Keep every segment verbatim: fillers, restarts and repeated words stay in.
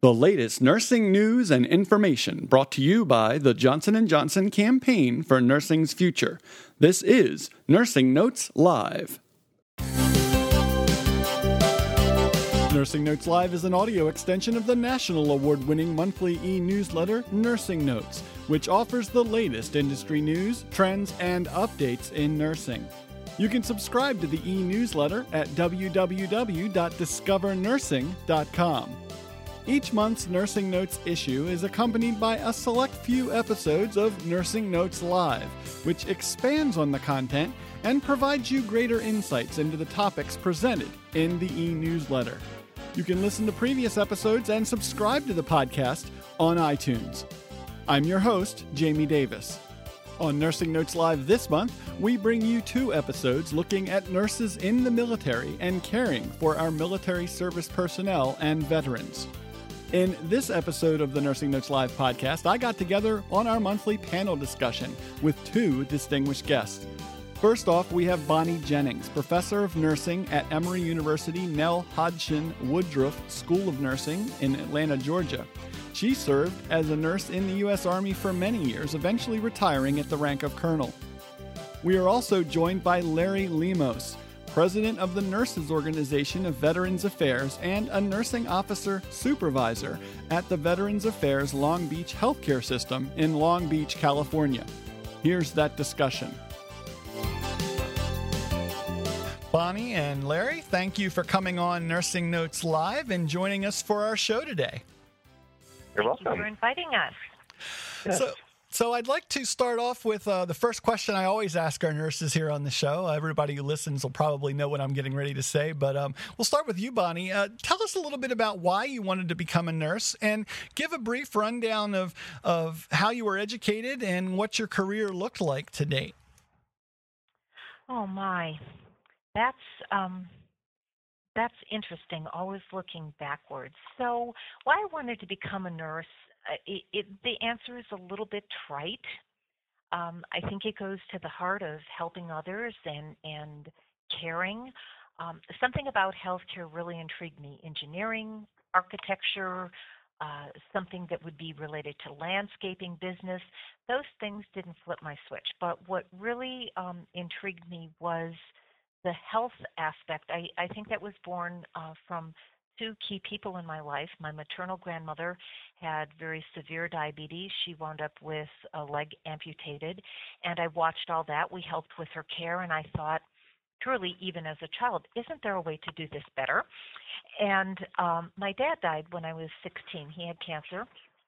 The latest nursing news and information brought to you by the Johnson and Johnson Campaign for Nursing's Future. This is Nursing Notes Live. Nursing Notes Live is an audio extension of the national award-winning monthly e-newsletter Nursing Notes, which offers the latest industry news, trends, and updates in nursing. You can subscribe to the e-newsletter at w w w dot discover nursing dot com. Each month's Nursing Notes issue is accompanied by a select few episodes of Nursing Notes Live, which expands on the content and provides you greater insights into the topics presented in the e-newsletter. You can listen to previous episodes and subscribe to the podcast on iTunes. I'm your host, Jamie Davis. On Nursing Notes Live this month, we bring you two episodes looking at nurses in the military and caring for our military service personnel and veterans. In this episode of the Nursing Notes Live podcast, I got together on our monthly panel discussion with two distinguished guests. First off, we have Bonnie Jennings, professor of nursing at Emory University Nell Hodgson Woodruff School of Nursing in Atlanta, Georgia. She served as a nurse in the U S Army for many years, eventually retiring at the rank of colonel. We are also joined by Larry Lemos, president of the Nurses Organization of Veterans Affairs and a nursing officer supervisor at the Veterans Affairs Long Beach Healthcare System in Long Beach, California. Here's that discussion. Bonnie and Larry, thank you for coming on Nursing Notes Live and joining us for our show today. You're welcome. Thank you for inviting us. Yes. So, so I'd like to start off with uh, the first question I always ask our nurses here on the show. Everybody who listens will probably know what I'm getting ready to say, but um, we'll start with you, Bonnie. Uh, tell us a little bit about why you wanted to become a nurse and give a brief rundown of, of how you were educated and what your career looked like to date. Oh, my. That's um, that's interesting, always looking backwards. So why I wanted to become a nurse, uh, it, it, the answer is a little bit trite. Um, I think it goes to the heart of helping others and, and caring. Um, something about healthcare really intrigued me. Engineering, architecture, uh, something that would be related to landscaping, business. Those things didn't flip my switch. But what really um, intrigued me was the health aspect. I, I think that was born uh, from two key people in my life. My maternal grandmother had very severe diabetes. She wound up with a leg amputated, and I watched all that. We helped with her care, and I thought, truly, even as a child, isn't there a way to do this better? And um, my dad died when I was sixteen. He had cancer.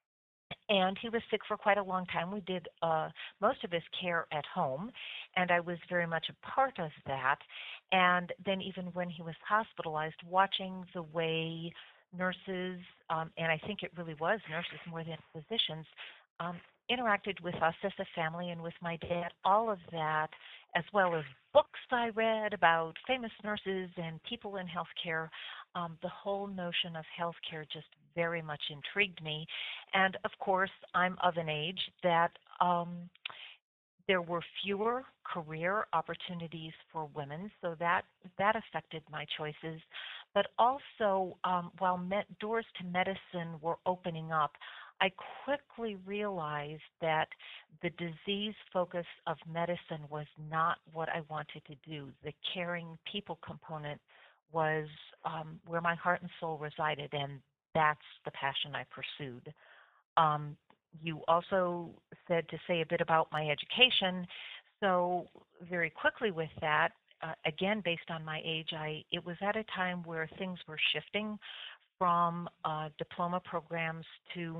And he was sick for quite a long time. We did uh, most of his care at home, and I was very much a part of that. And then even when he was hospitalized, watching the way nurses, um, and I think it really was nurses more than physicians, um, interacted with us as a family and with my dad, all of that, as well as books I read about famous nurses and people in healthcare. Um, the whole notion of healthcare just very much intrigued me. And of course, I'm of an age that um, there were fewer career opportunities for women, so that that affected my choices. But also, um, while med- doors to medicine were opening up, I quickly realized that the disease focus of medicine was not what I wanted to do. The caring people component was um, where my heart and soul resided, and that's the passion I pursued. Um, you also said to say a bit about my education. So very quickly with that, uh, again, based on my age, I it was at a time where things were shifting from uh, diploma programs to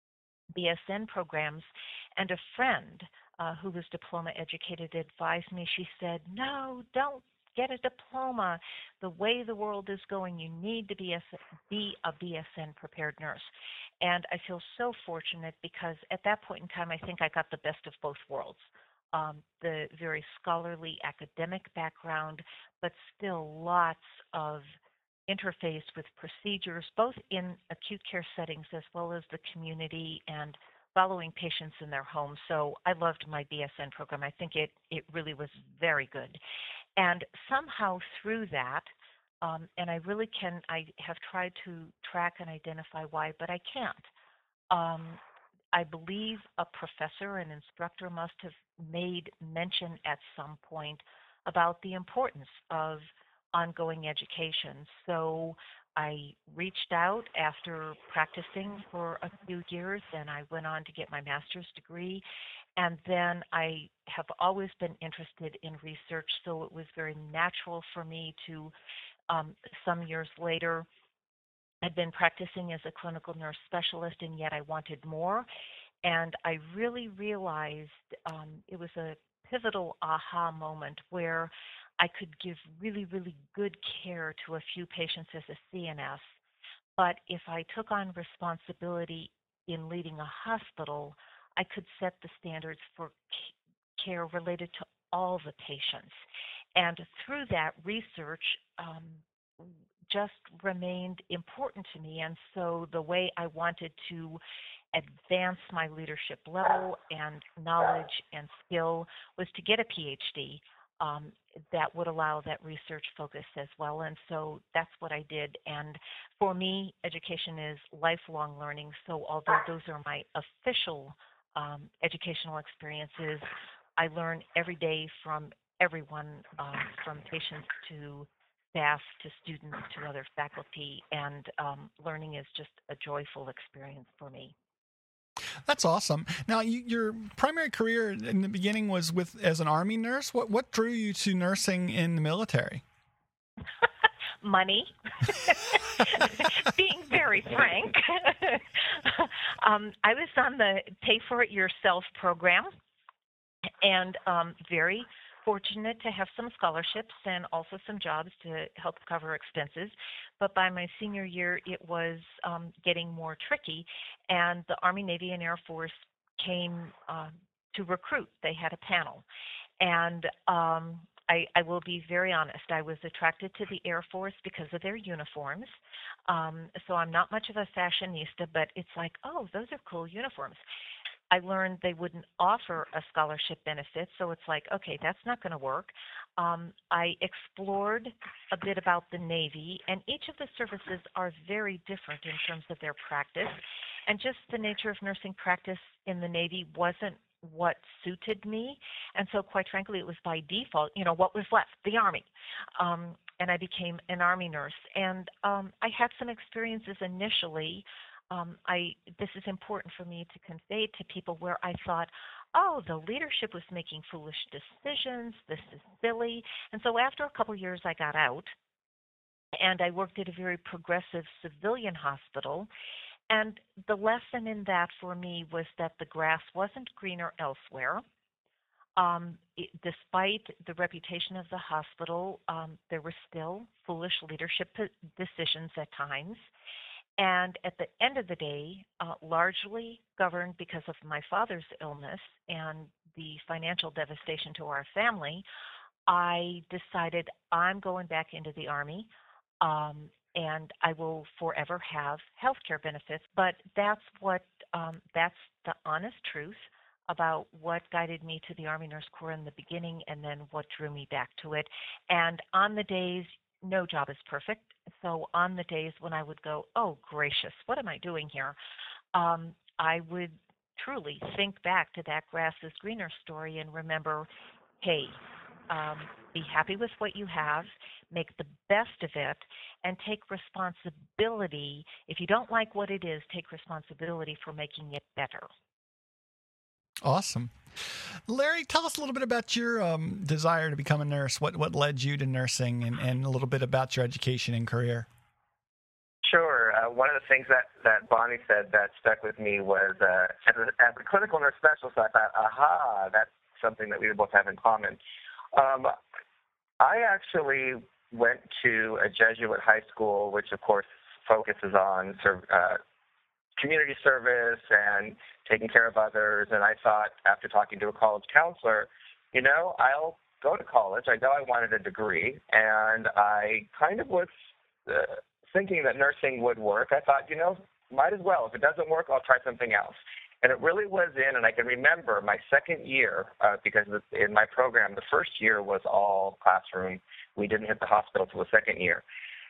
B S N programs, and a friend uh, who was diploma educated advised me. She said, no, don't get a diploma. The way the world is going, you need to be a, be a B S N prepared nurse. And I feel so fortunate because at that point in time, I think I got the best of both worlds. Um, the very scholarly academic background, but still lots of interface with procedures, both in acute care settings as well as the community and following patients in their homes. So I loved my B S N program. I think it, it really was very good. And somehow through that, Um, and I really can, I have tried to track and identify why, but I can't. Um, I believe a professor, an instructor must have made mention at some point about the importance of ongoing education. So I reached out after practicing for a few years and I went on to get my master's degree. And then I have always been interested in research, so it was very natural for me to, um, some years later, I'd been practicing as a clinical nurse specialist, and yet I wanted more. And I really realized um, it was a pivotal aha moment where I could give really, really good care to a few patients as a C N S. But if I took on responsibility in leading a hospital, I could set the standards for care related to all the patients. And through that, research um, just remained important to me. And so the way I wanted to advance my leadership level and knowledge and skill was to get a PhD um, that would allow that research focus as well. And so that's what I did. And for me, education is lifelong learning. So although those are my official um, educational experiences, I learn every day from everyone, um, from patients to staff to students to other faculty, and um, learning is just a joyful experience for me. That's awesome. Now, you, your primary career in the beginning was with as an Army nurse. What what drew you to nursing in the military? Money. Being very frank. um, I was on the Pay for It Yourself program, and um, very fortunate to have some scholarships and also some jobs to help cover expenses. But by my senior year, it was um, getting more tricky, and the Army, Navy, and Air Force came uh, to recruit. They had a panel. And um, I, I will be very honest, I was attracted to the Air Force because of their uniforms. Um, so I'm not much of a fashionista, but it's like, oh, those are cool uniforms. I learned they wouldn't offer a scholarship benefit, so it's like, okay, that's not going to work. Um, I explored a bit about the Navy, and each of the services are very different in terms of their practice, and just the nature of nursing practice in the Navy wasn't what suited me, and so quite frankly, it was by default, you know, what was left? The Army. Um, and I became an Army nurse, and um, I had some experiences initially. Um, I this is important for me to convey to people where I thought, oh, the leadership was making foolish decisions. This is silly. And so after a couple years, I got out, and I worked at a very progressive civilian hospital. And the lesson in that for me was that the grass wasn't greener elsewhere. Um, it, despite the reputation of the hospital, um, there were still foolish leadership decisions at times. And at the end of the day, uh, largely governed because of my father's illness and the financial devastation to our family, I decided I'm going back into the Army, um, and I will forever have health care benefits. But that's what um, that's the honest truth about what guided me to the Army Nurse Corps in the beginning, and then what drew me back to it. And on the days, no job is perfect. So on the days when I would go, oh, gracious, what am I doing here? Um, I would truly think back to that grass is greener story and remember, hey, um, be happy with what you have, make the best of it, and take responsibility. If you don't like what it is, take responsibility for making it better. Awesome. Larry, tell us a little bit about your um, desire to become a nurse. What what led you to nursing, and, and a little bit about your education and career. Sure. Uh, one of the things that, that Bonnie said that stuck with me was uh, as, a, as a clinical nurse specialist, I thought, aha, that's something that we both have in common. Um, I actually went to a Jesuit high school, which, of course, focuses on uh, community service and taking care of others. And I thought, after talking to a college counselor, you know, I'll go to college. I know I wanted a degree, and I kind of was uh, thinking that nursing would work. I thought, you know, might as well. If it doesn't work, I'll try something else. And it really was in, and I can remember my second year, uh, because in my program, the first year was all classroom. We didn't hit the hospital till the second year.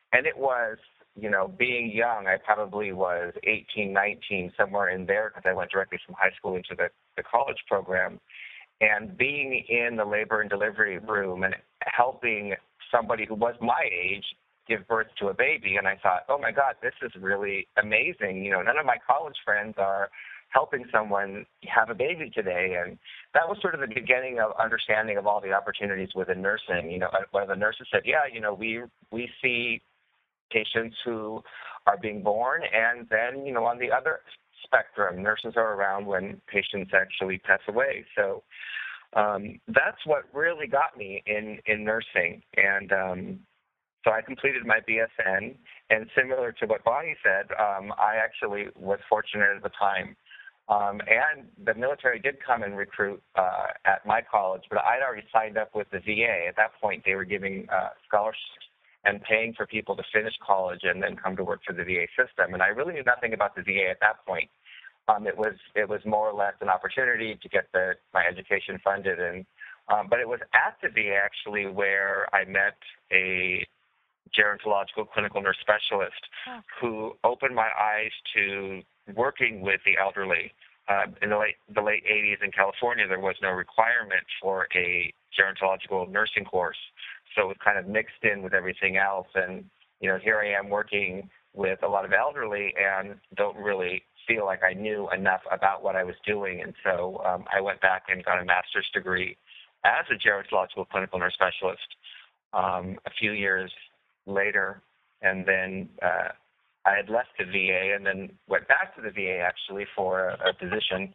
and it was, you know, being young, I probably was eighteen, nineteen, somewhere in there, because I went directly from high school into the, the college program. And being in the labor and delivery room and helping somebody who was my age give birth to a baby, and I thought, oh my God, this is really amazing. You know, none of my college friends are helping someone have a baby today. And that was sort of the beginning of understanding of all the opportunities within nursing. You know, one of the nurses said, yeah, you know, we we see patients who are being born, and then, you know, on the other spectrum, nurses are around when patients actually pass away. So um, that's what really got me in, in nursing. And um, so I completed my B S N, and similar to what Bonnie said, um, I actually was fortunate at the time. Um, and the military did come and recruit uh, at my college, but I'd already signed up with the V A. At that point, they were giving uh, scholarships and paying for people to finish college and then come to work for the V A system. And I really knew nothing about the V A at that point. Um, it was it was more or less an opportunity to get the, my education funded. And um, but it was at the V A actually where I met a gerontological clinical nurse specialist who opened my eyes to working with the elderly. Uh, in the late the late eighties in California, there was no requirement for a gerontological nursing course, so it was kind of mixed in with everything else. And you know, here I am working with a lot of elderly, and don't really feel like I knew enough about what I was doing. And so um, I went back and got a master's degree as a gerontological clinical nurse specialist um, a few years later, and then uh, I had left the V A and then went back to the V A actually for a, a position.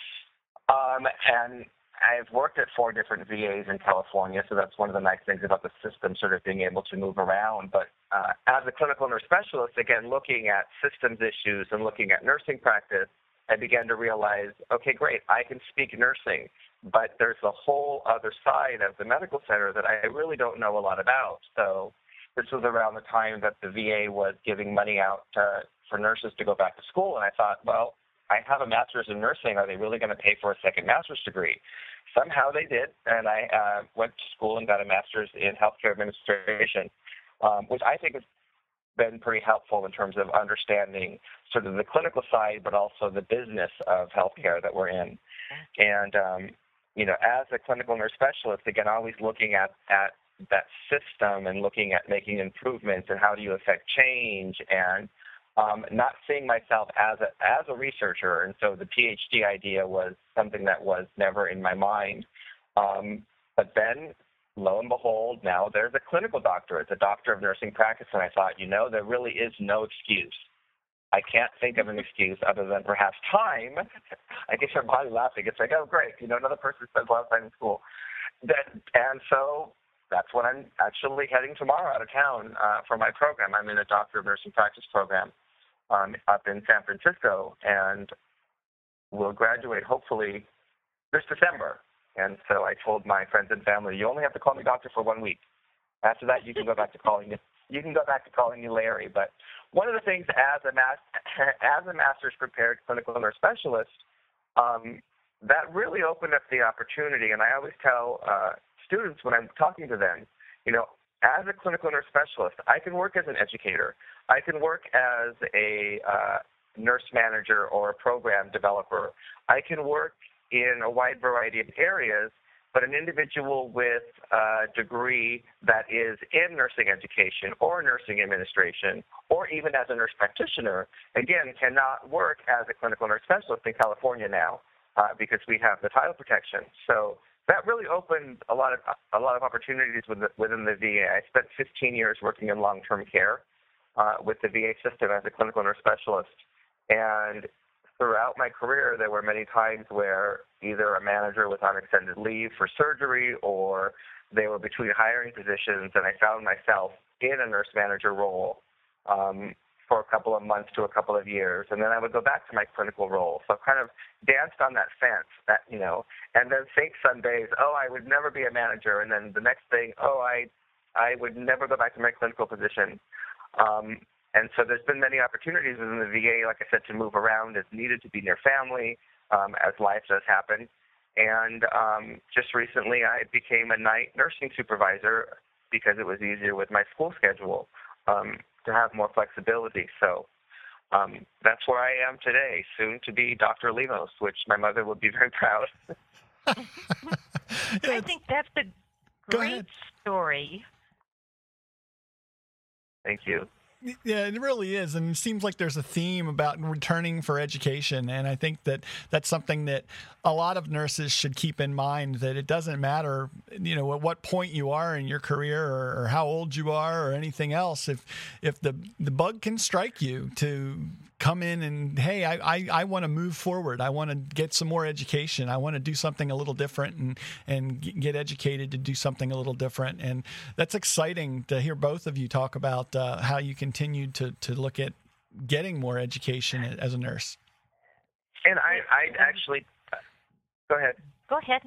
Um, and I've worked at four different V As in California, so that's one of the nice things about the system, sort of being able to move around. But uh, as a clinical nurse specialist, again, looking at systems issues and looking at nursing practice, I began to realize, okay, great, I can speak nursing, but there's a whole other side of the medical center that I really don't know a lot about. So this was around the time that the V A was giving money out to, for nurses to go back to school, and I thought, well, I have a master's in nursing. Are they really going to pay for a second master's degree? Somehow they did, and I uh, went to school and got a master's in healthcare administration, um, which I think has been pretty helpful in terms of understanding sort of the clinical side, but also the business of healthcare that we're in. And, um, you know, as a clinical nurse specialist, again, always looking at, at that system and looking at making improvements and how do you affect change, and um, not seeing myself as a, as a researcher. And so the PhD idea was something that was never in my mind. Um, but then, lo and behold, now there's a clinical doctorate, a doctor of nursing practice, and I thought, you know, there really is no excuse. I can't think of an excuse other than perhaps time. I get your body laughing. It's like, oh, great, you know, another person spends a lot of time in school. That, and so that's when I'm actually heading tomorrow out of town uh, for my program. I'm in a doctor of nursing practice program um, up in San Francisco, and we'll graduate hopefully this December. And so I told my friends and family, you only have to call me doctor for one week. After that, you can go back to calling me. You can go back to calling me Larry. But one of the things as a mas- as a master's prepared clinical nurse specialist, um, that really opened up the opportunity. And I always tell uh, students when I'm talking to them, you know, as a clinical nurse specialist, I can work as an educator. I can work as a uh, nurse manager or a program developer. I can work in a wide variety of areas, but an individual with a degree that is in nursing education or nursing administration, or even as a nurse practitioner, again, cannot work as a clinical nurse specialist in California now uh, because we have the title protection. So that really opened a lot of a lot of opportunities within the, within the V A. I spent fifteen years working in long-term care uh, with the V A system as a clinical nurse specialist, and throughout my career, there were many times where either a manager was on extended leave for surgery, or they were between hiring positions, and I found myself in a nurse manager role um, for a couple of months to a couple of years, and then I would go back to my clinical role. So I kind of danced on that fence, that you know, and then think some days, oh, I would never be a manager, and then the next thing, oh, I, I would never go back to my clinical position. Um, And so there's been many opportunities in the V A, like I said, to move around as needed, to be near family, um, as life does happen. And um, just recently I became a night nursing supervisor because it was easier with my school schedule. um, to have more flexibility. So um, that's where I am today, soon to be Doctor Lemos, which my mother would be very proud. I think that's a great story. Thank you. Yeah, it really is. And it seems like there's a theme about returning for education. And I think that that's something that a lot of nurses should keep in mind, that it doesn't matter, you know, at what point you are in your career or, or how old you are or anything else. If if the, the bug can strike you to come in and, hey, I, I, I want to move forward. I want to get some more education. I want to do something a little different and, and get educated to do something a little different. And that's exciting to hear both of you talk about uh, how you continued to, to look at getting more education as a nurse. And I, I actually, go ahead. Go ahead.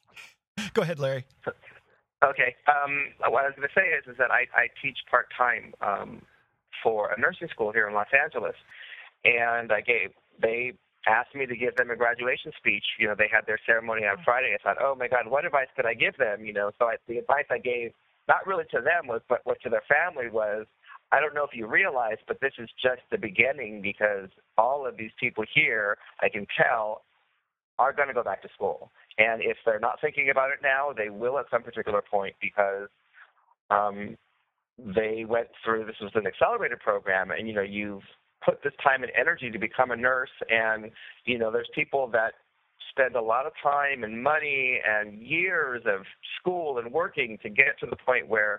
Go ahead, Larry. Okay. Um, what I was going to say is, is that I, I teach part-time um, for a nursing school here in Los Angeles. And I gave, they asked me to give them a graduation speech. You know, they had their ceremony on Friday. I thought, oh my God, what advice could I give them? You know, so I, the advice I gave, not really to them, was, but what to their family was, I don't know if you realize, but this is just the beginning, because all of these people here, I can tell, are going to go back to school. And if they're not thinking about it now, they will at some particular point, because um, they went through, this was an accelerated program, and, you know, you've put this time and energy to become a nurse, and, you know, there's people that spend a lot of time and money and years of school and working to get to the point where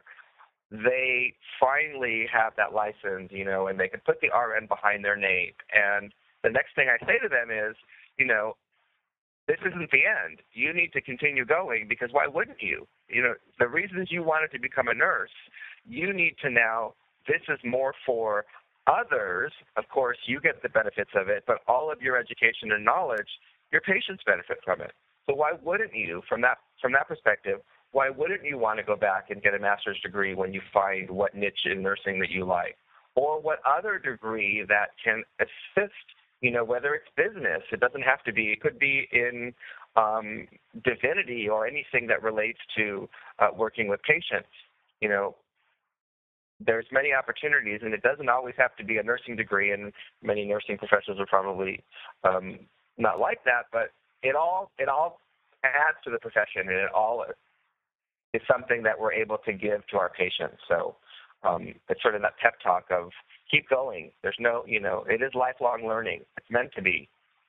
they finally have that license, you know, and they can put the R N behind their name. And the next thing I say to them is, you know, this isn't the end. You need to continue going, because why wouldn't you? You know, the reasons you wanted to become a nurse, you need to now, this is more for others. Of course, you get the benefits of it, but all of your education and knowledge, your patients benefit from it. So why wouldn't you, from that from that perspective, why wouldn't you want to go back and get a master's degree when you find what niche in nursing that you like? Or what other degree that can assist, you know, whether it's business, it doesn't have to be, it could be in um, divinity or anything that relates to uh, working with patients. You know, there's many opportunities, and it doesn't always have to be a nursing degree, and many nursing professors are probably um, not like that, but it all it all adds to the profession, and it all is something that we're able to give to our patients. So um, it's sort of that pep talk of keep going. There's no, you know, it is lifelong learning. It's meant to be.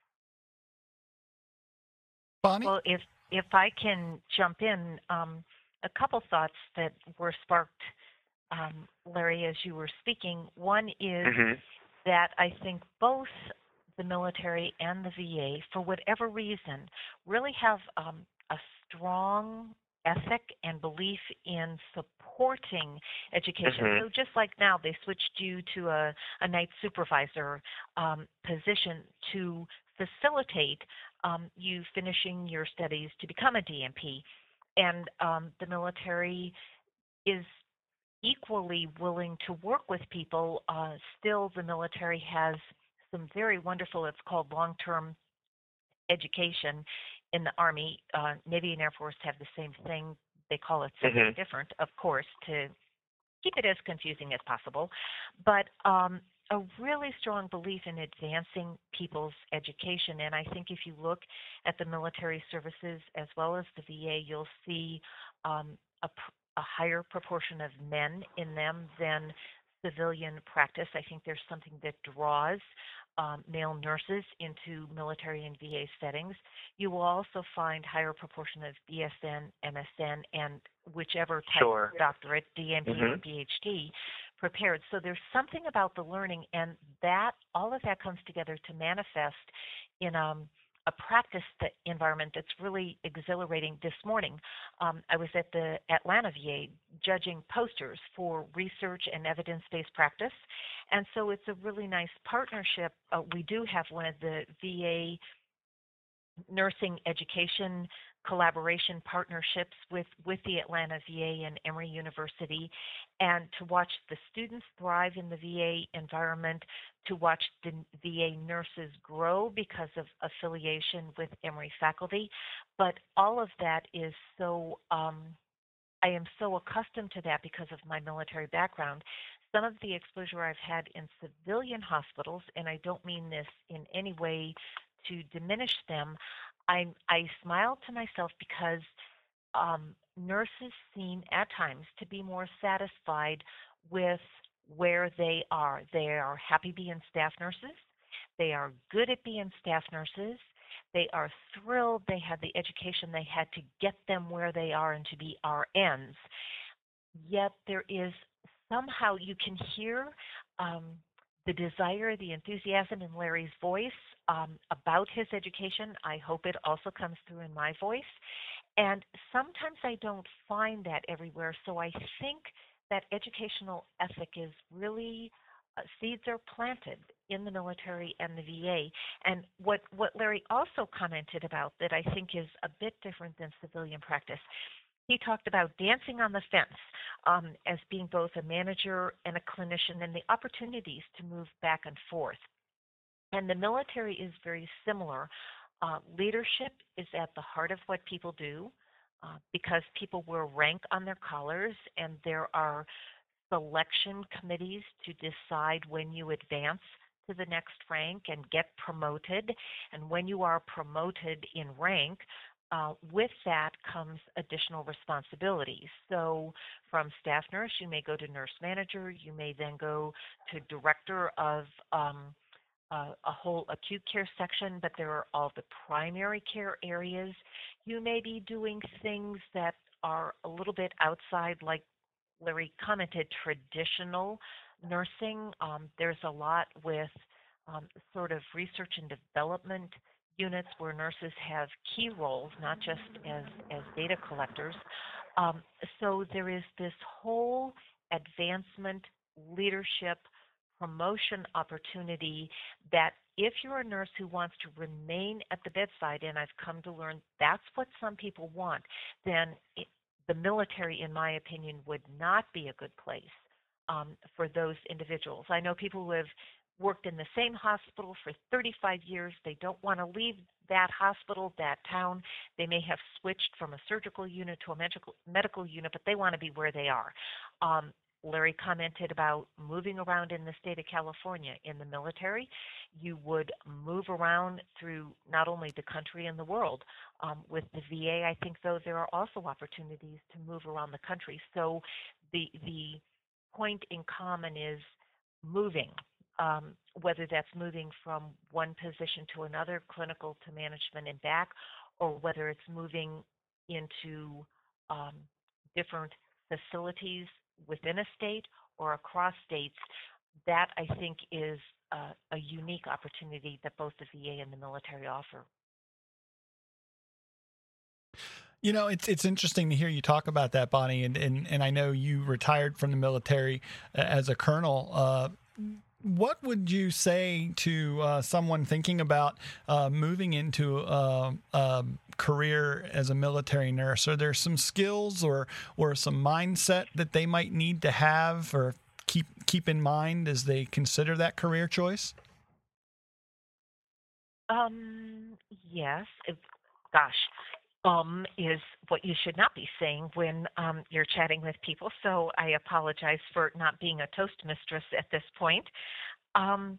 Bonnie? Well, if if I can jump in, um, a couple thoughts that were sparked, Um, Larry, as you were speaking. One is Mm-hmm. that I think both the military and the V A, for whatever reason, really have um, a strong ethic and belief in supporting education. Mm-hmm. So just like now, they switched you to a, a night supervisor um, position to facilitate um, you finishing your studies to become a D M P. And um, the military is equally willing to work with people. Uh, still, the military has some very wonderful, it's called long-term education in the Army. Uh, Navy and Air Force have the same thing. They call it something Mm-hmm. different, of course, to keep it as confusing as possible. But um, a really strong belief in advancing people's education. And I think if you look at the military services as well as the V A, you'll see um, a pr- a higher proportion of men in them than civilian practice. I think there's something that draws um, male nurses into military and V A settings. You will also find higher proportion of B S N, M S N, and whichever type Sure. of doctorate, D M P Mm-hmm. or P H D, prepared. So there's something about the learning, and that all of that comes together to manifest in um, a practice that environment that's really exhilarating. This morning, um, I was at the Atlanta V A judging posters for research and evidence-based practice, and so it's a really nice partnership. Uh, we do have one of the V A nursing education collaboration partnerships with, with the Atlanta V A and Emory University, and to watch the students thrive in the V A environment, to watch the V A nurses grow because of affiliation with Emory faculty. But all of that is so, um, I am so accustomed to that because of my military background. some of the exposure I've had in civilian hospitals, and I don't mean this in any way to diminish them, I, I smile to myself because um, nurses seem at times to be more satisfied with where they are. They are happy being staff nurses. They are good at being staff nurses. They are thrilled they had the education they had to get them where they are and to be R Ns. Yet there is somehow you can hear um, the desire, the enthusiasm in Larry's voice um, about his education. I hope it also comes through in my voice. And sometimes I don't find that everywhere. So I think that educational ethic is really uh, seeds are planted in the military and the V A. And what, what Larry also commented about that I think is a bit different than civilian practice, he talked about dancing on the fence um, as being both a manager and a clinician and the opportunities to move back and forth. And the military is very similar. Uh, leadership is at the heart of what people do uh, because people wear rank on their collars, and there are selection committees to decide when you advance to the next rank and get promoted. And when you are promoted in rank, uh, with that comes additional responsibilities. So from staff nurse, you may go to nurse manager. You may then go to director of um, uh, a whole acute care section, but there are all the primary care areas. You may be doing things that are a little bit outside, like Larry commented, traditional nursing. Um, there's a lot with um, sort of research and development units where nurses have key roles, not just as, as data collectors. Um, so there is this whole advancement, leadership, promotion opportunity that if you're a nurse who wants to remain at the bedside, and I've come to learn that's what some people want, then it, the military, in my opinion, would not be a good place um, for those individuals. I know people who have worked in the same hospital for thirty-five years. They don't want to leave that hospital, that town. They may have switched from a surgical unit to a medical, medical unit, but they want to be where they are. Um, Larry commented about moving around in the state of California. In the military, you would move around through not only the country and the world. Um, with the V A, I think, though, there are also opportunities to move around the country. So the, the point in common is moving, um, whether that's moving from one position to another, clinical to management and back, or whether it's moving into um, different facilities within a state or across states. That, I think, is uh, a unique opportunity that both the V A and the military offer. You know, it's it's interesting to hear you talk about that, Bonnie, and, and, and I know you retired from the military as a colonel. Uh, what would you say to uh, someone thinking about uh, moving into a, a career as a military nurse? Are there some skills or or some mindset that they might need to have or keep keep in mind as they consider that career choice? Um, yes. If, gosh. Um, is what you should not be saying when um, you're chatting with people. So I apologize for not being a toast mistress at this point. Um,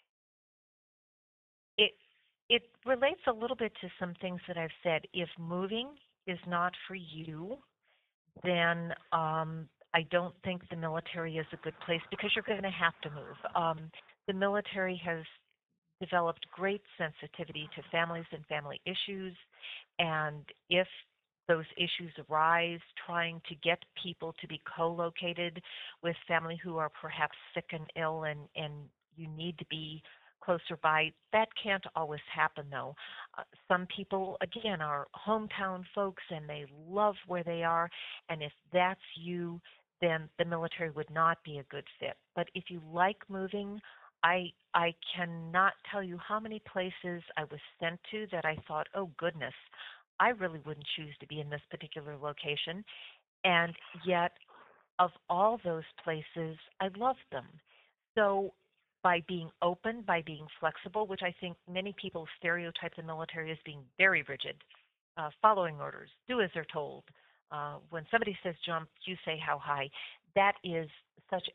it it relates a little bit to some things that I've said. If moving is not for you, then um, I don't think the military is a good place because you're going to have to move. Um, the military has developed great sensitivity to families and family issues, and if those issues arise, trying to get people to be co-located with family who are perhaps sick and ill and, and you need to be closer by. That can't always happen, though. Uh, some people, again, are hometown folks and they love where they are, and if that's you, then the military would not be a good fit. But if you like moving, I I cannot tell you how many places I was sent to that I thought, oh goodness, I really wouldn't choose to be in this particular location. And yet, of all those places, I loved them. So by being open, by being flexible, which I think many people stereotype the military as being very rigid, uh, following orders, do as they're told. Uh, when somebody says jump, you say how high. That is such a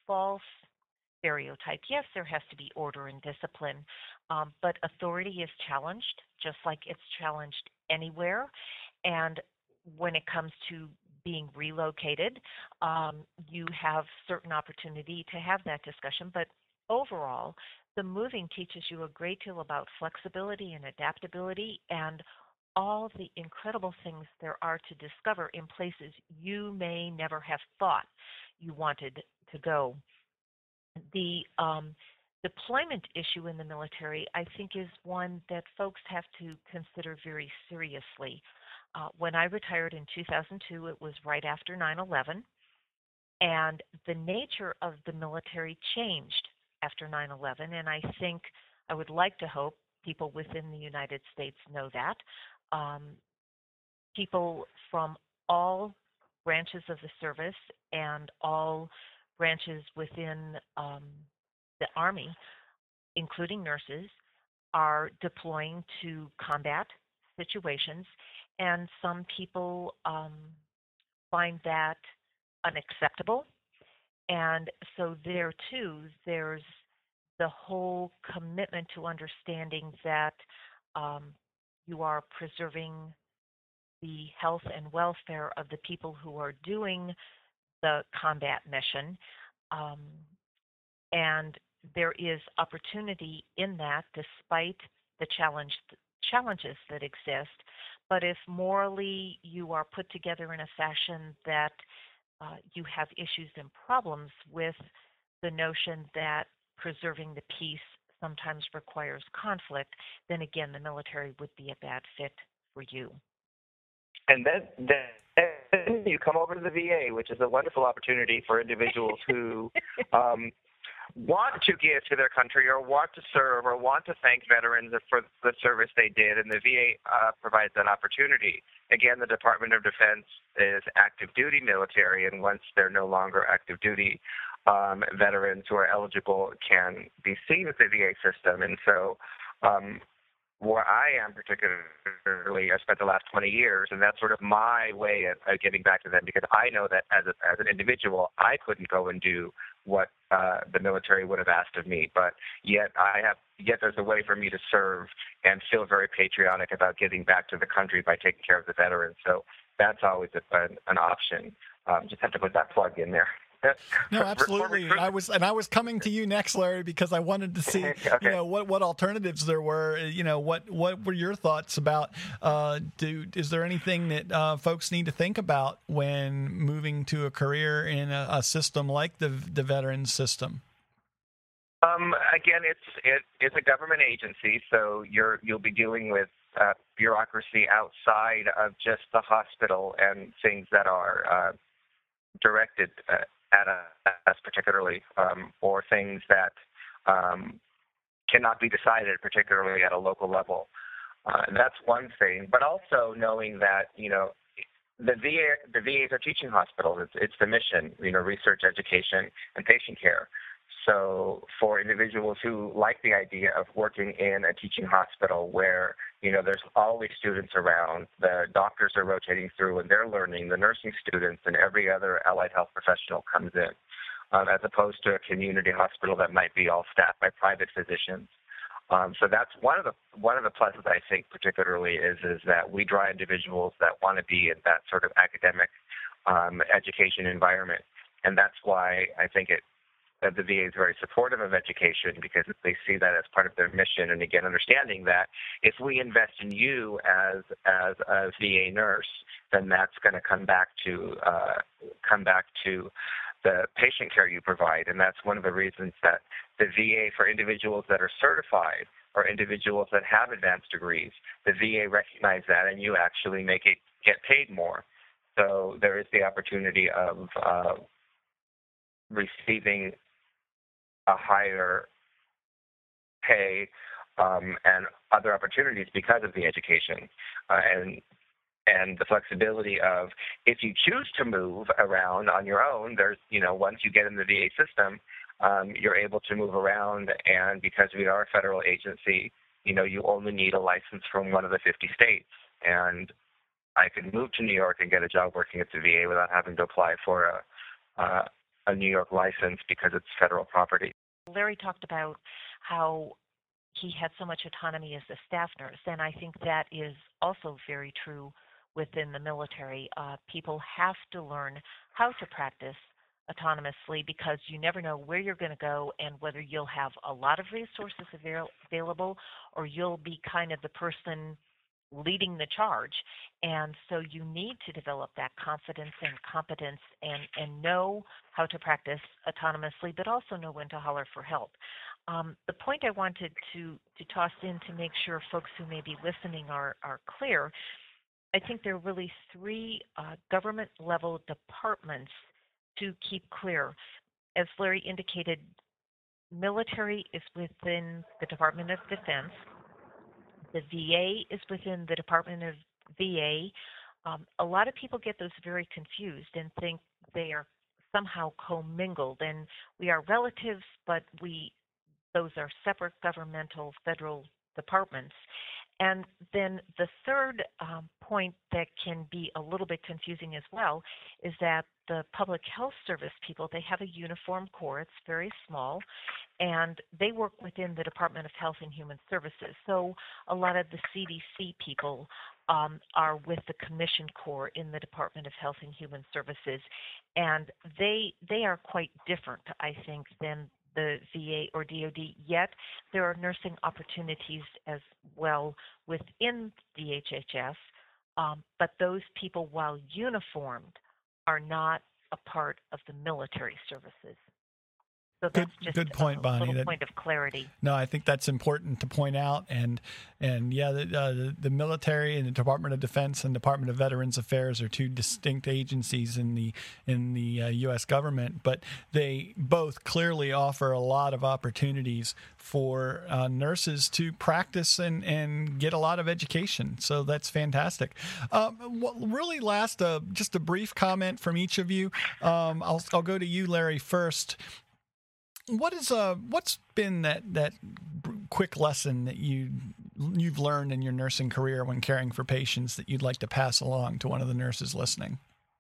false stereotype. Yes, there has to be order and discipline, um, but authority is challenged, just like it's challenged anywhere. And when it comes to being relocated, um, you have certain opportunity to have that discussion. But overall, the moving teaches you a great deal about flexibility and adaptability and all the incredible things there are to discover in places you may never have thought you wanted to go. The um, deployment issue in the military, I think, is one that folks have to consider very seriously. Uh, when I retired in two thousand two, it was right after nine eleven, and the nature of the military changed after nine eleven, and I think I would like to hope people within the United States know that. Um, people from all branches of the service and all branches within um, the Army, including nurses, are deploying to combat situations, and some people um, find that unacceptable. And so there too, there's the whole commitment to understanding that um, you are preserving the health and welfare of the people who are doing the combat mission. Um, and there is opportunity in that despite the challenge, challenges that exist. But if morally you are put together in a fashion that uh, you have issues and problems with the notion that preserving the peace sometimes requires conflict, then again, the military would be a bad fit for you. And then, then you come over to the V A, which is a wonderful opportunity for individuals who um, want to give to their country or want to serve or want to thank veterans for the service they did, and the V A uh, provides that opportunity. Again, the Department of Defense is active duty military, and once they're no longer active duty, um, veterans who are eligible can be seen with the V A system. And so um, where I am particularly, I spent the last twenty years, and that's sort of my way of, of giving back to them, because I know that as, a, as an individual, I couldn't go and do what uh, the military would have asked of me, but yet I have, yet there's a way for me to serve and feel very patriotic about giving back to the country by taking care of the veterans. So that's always a, an, an option. Um, just have to put that plug in there. No, absolutely. I was, and I was coming to you next, Larry, because I wanted to see, okay. you know, what, what alternatives there were. You know, what what were your thoughts about? Uh, do is there anything that uh, folks need to think about when moving to a career in a, a system like the the veterans system? Um, again, it's it, it's a government agency, so you're you'll be dealing with uh, bureaucracy outside of just the hospital and things that are uh, directed Uh, at us particularly, um, or things that um, cannot be decided particularly at a local level. Uh, and that's one thing. But also knowing that, you know, the V A, the V As are teaching hospitals. It's, it's the mission, you know, research, education, and patient care. So for individuals who like the idea of working in a teaching hospital where, you know, there's always students around, the doctors are rotating through and they're learning, the nursing students and every other allied health professional comes in, um, as opposed to a community hospital that might be all staffed by private physicians. Um, so that's one of the one of the pluses, I think, particularly is is that we draw individuals that want to be in that sort of academic um, education environment, and that's why I think it. that the V A is very supportive of education, because they see that as part of their mission. And again, understanding that if we invest in you as as a V A nurse, then that's going to come back to uh, come back to the patient care you provide. And that's one of the reasons that the V A, for individuals that are certified or individuals that have advanced degrees, the V A recognize that, and you actually make it get paid more. So there is the opportunity of uh, receiving a higher pay um, and other opportunities because of the education uh, and and the flexibility of, if you choose to move around on your own, there's, you know, once you get in the V A system, um, you're able to move around, and because we are a federal agency, you know, you only need a license from one of the fifty states, and I could move to New York and get a job working at the V A without having to apply for a uh, a New York license because it's federal property. Larry talked about how he had so much autonomy as a staff nurse, and I think that is also very true within the military. Uh, people have to learn how to practice autonomously because you never know where you're going to go and whether you'll have a lot of resources avail- available or you'll be kind of the person leading the charge. And so you need to develop that confidence and competence and, and know how to practice autonomously, but also know when to holler for help. Um, the point I wanted to, to toss in to make sure folks who may be listening are, are clear, I think there are really three uh, government-level departments to keep clear. As Larry indicated, military is within the Department of Defense. The V A is within the Department of V A. Um, a lot of people get those very confused and think they are somehow commingled, and we are relatives, but we those are separate governmental federal departments. And then the third um, point that can be a little bit confusing as well is that the public health service people, they have a uniform corps. It's very small, and they work within the Department of Health and Human Services. So a lot of the C D C people um, are with the Commission Corps in the Department of Health and Human Services, and they they are quite different, I think, than the V A or D O D, yet there are nursing opportunities as well within the H H S, um, but those people, while uniformed, are not a part of the military services. So that's Good, just good point, a Bonnie. little That, point of clarity. No, I think that's important to point out. And and yeah, the, uh, the, the military and the Department of Defense and Department of Veterans Affairs are two distinct agencies in the in the uh, U S government, but they both clearly offer a lot of opportunities for uh, nurses to practice and, and get a lot of education. So that's fantastic. Um, really, last, uh, just a brief comment from each of you. Um, I'll I'll go to you, Larry, first. What is uh what's been that that quick lesson that you you've learned in your nursing career when caring for patients that you'd like to pass along to one of the nurses listening?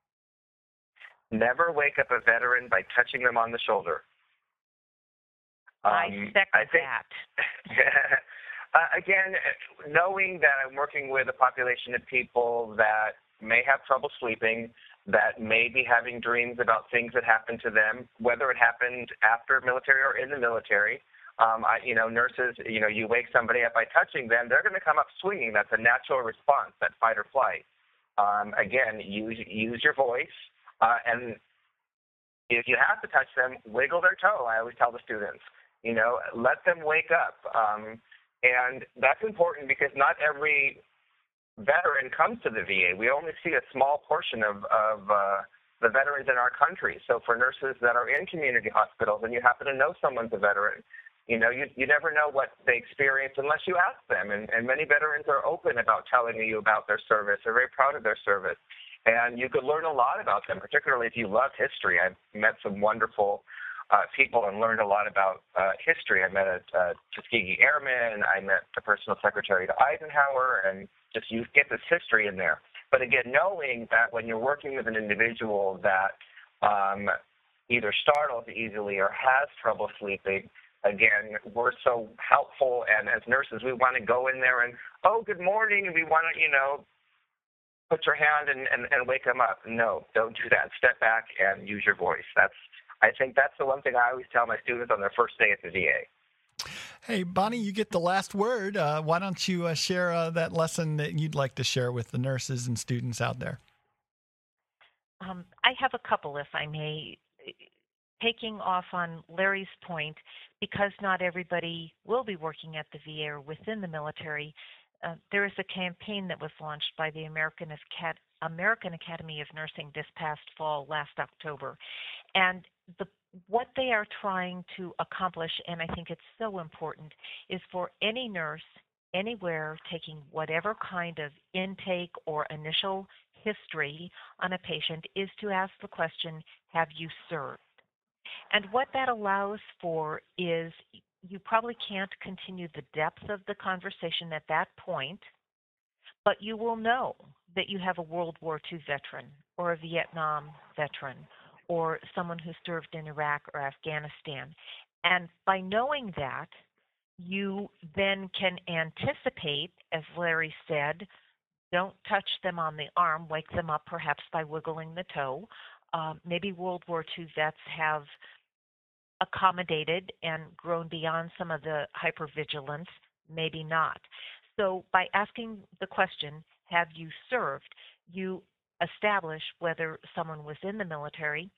Never wake up a veteran by touching them on the shoulder. Um, I second I think, that. uh, again, knowing that I'm working with a population of people that may have trouble sleeping, that may be having dreams about things that happened to them, whether it happened after military or in the military. Um, I, you know, nurses, you know, you wake somebody up by touching them, they're going to come up swinging. That's a natural response, that fight or flight. Um, again, use use your voice, uh, and if you have to touch them, wiggle their toe. I always tell the students, you know, let them wake up. Um, and that's important because not every veteran comes to the V A. We only see a small portion of, of uh, the veterans in our country. So for nurses that are in community hospitals and you happen to know someone's a veteran, you know, you, you never know what they experience unless you ask them. And, and many veterans are open about telling you about their service. They're very proud of their service. And you could learn a lot about them, particularly if you love history. I've met some wonderful uh, people and learned a lot about uh, history. I met a uh, Tuskegee Airman. I met the personal secretary to Eisenhower, and just you get this history in there. But again, knowing that when you're working with an individual that um, either startles easily or has trouble sleeping, again, we're so helpful, and as nurses, we want to go in there and, oh, good morning, and we want to, you know, put your hand and, and, and wake them up. No, don't do that. Step back and use your voice. That's, I think that's the one thing I always tell my students on their first day at the V A. Hey, Bonnie, you get the last word. Uh, why don't you uh, share uh, that lesson that you'd like to share with the nurses and students out there? Um, I have a couple, if I may. Taking off on Larry's point, because not everybody will be working at the V A or within the military, uh, there is a campaign that was launched by the American, Acad- American Academy of Nursing this past fall, last October. And the what they are trying to accomplish, and I think it's so important, is for any nurse anywhere taking whatever kind of intake or initial history on a patient is to ask the question, have you served? And what that allows for is you probably can't continue the depth of the conversation at that point, but you will know that you have a World War Two veteran or a Vietnam veteran or someone who served in Iraq or Afghanistan. And by knowing that, you then can anticipate, as Larry said, don't touch them on the arm, wake them up perhaps by wiggling the toe. Uh, maybe World War Two vets have accommodated and grown beyond some of the hypervigilance, maybe not. So by asking the question, have you served, you establish whether someone was in the military.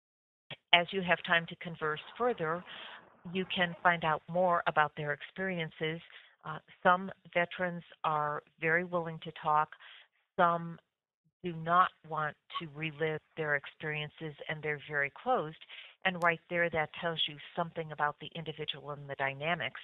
As you have time to converse further, you can find out more about their experiences. Uh, some veterans are very willing to talk. Some do not want to relive their experiences, and they're very closed. And right there, that tells you something about the individual and the dynamics.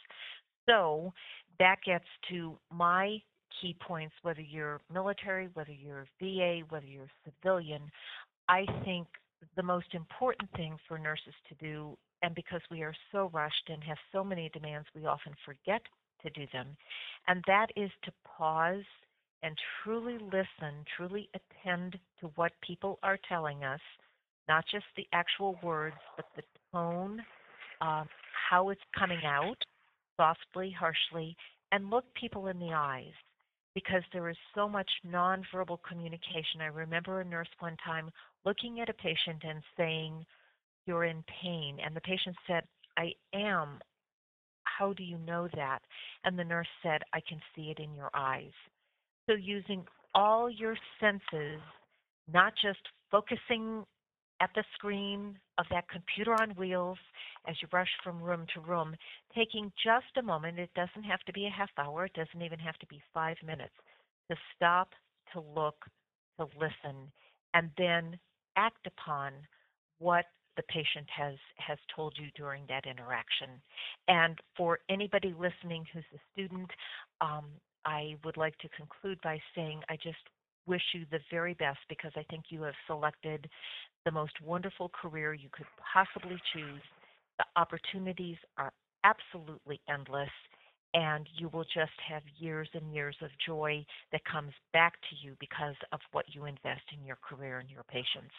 So that gets to my key points, whether you're military, whether you're V A, whether you're civilian. I think the most important thing for nurses to do, and because we are so rushed and have so many demands, we often forget to do them, and that is to pause and truly listen, truly attend to what people are telling us, not just the actual words, but the tone, uh, how it's coming out, softly, harshly, and look people in the eyes, because there is so much nonverbal communication. I remember a nurse one time looking at a patient and saying, "You're in pain," and the patient said, "I am. How do you know that?" And the nurse said, "I can see it in your eyes." So using all your senses, not just focusing at the screen of that computer on wheels as you rush from room to room, taking just a moment, it doesn't have to be a half hour, it doesn't even have to be five minutes, to stop, to look, to listen, and then act upon what the patient has, has told you during that interaction. And for anybody listening who's a student, um, I would like to conclude by saying I just wish you the very best, because I think you have selected the most wonderful career you could possibly choose. The opportunities are absolutely endless, and you will just have years and years of joy that comes back to you because of what you invest in your career and your patients.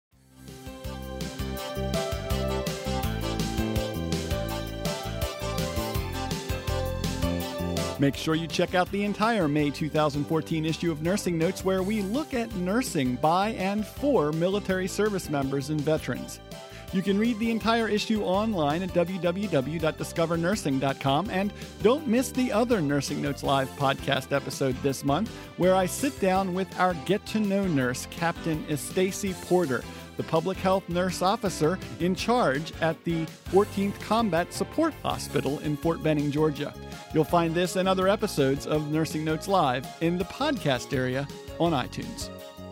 Make sure you check out the entire May two thousand fourteen issue of Nursing Notes, where we look at nursing by and for military service members and veterans. You can read the entire issue online at w w w dot discover nursing dot com, and don't miss the other Nursing Notes Live podcast episode this month, where I sit down with our get-to-know nurse, Captain Estacey Porter, the public health nurse officer in charge at the fourteenth Combat Support Hospital in Fort Benning, Georgia. You'll find this and other episodes of Nursing Notes Live in the podcast area on iTunes.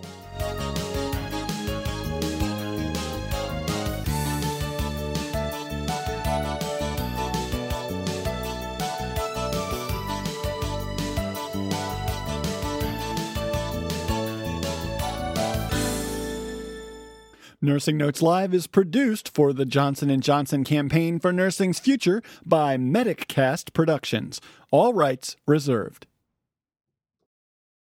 Nursing Notes Live is produced for the Johnson and Johnson Campaign for Nursing's Future by MedicCast Productions. All rights reserved.